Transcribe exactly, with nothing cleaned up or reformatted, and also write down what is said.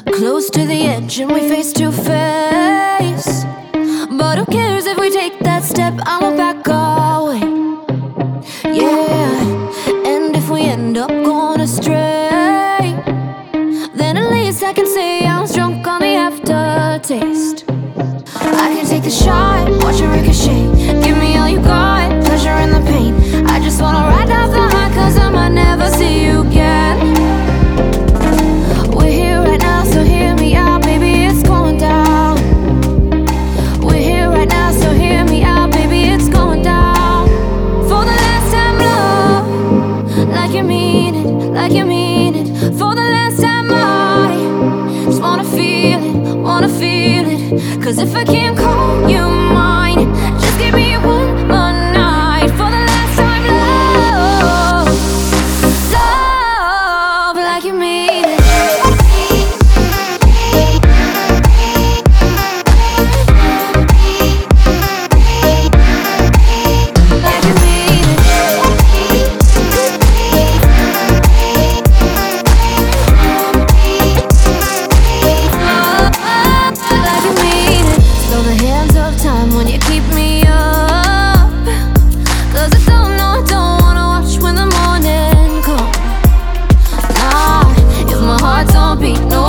Close to the edge and we face to face. But who cares if we take that step? I won't back away. Yeah, and if we end up going astray, then at least I can say I was drunk on the aftertaste. I can take the shot, watch it ricochet. Give me all you got, pleasure in the pain. I just wanna ride off the high, cause I might never see you again. We're here right now, so hear me out, baby, it's going down. We're here right now, so hear me out, baby, it's going down. For the last time, love, like you mean it, like you mean it. For the last time, I just wanna feel it, wanna feel it. Cause if I can't call you mine, just give me one more night. For the last time, love, love like you mean it. Like you mean it. Like you mean it. Slow the hands of time when you keep me up, cause I don't know, I don't wanna watch when the morning comes. Nah, if my heart don't beat, no